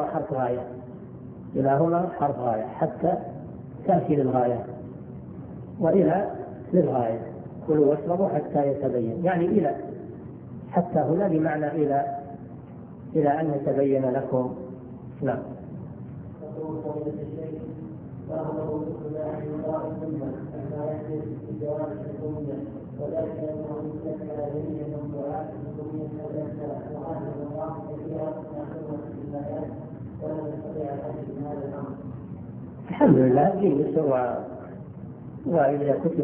حرف غاية، كلاهما حرف غاية حتى تأتي للغاية، وإلى للغاية، كلوا واشربوا حتى يتبين، يعني إلى، حتى هنا بمعنى إلى أن يتبين لكم. نعم. الحمد لله جيد. وإذا كتب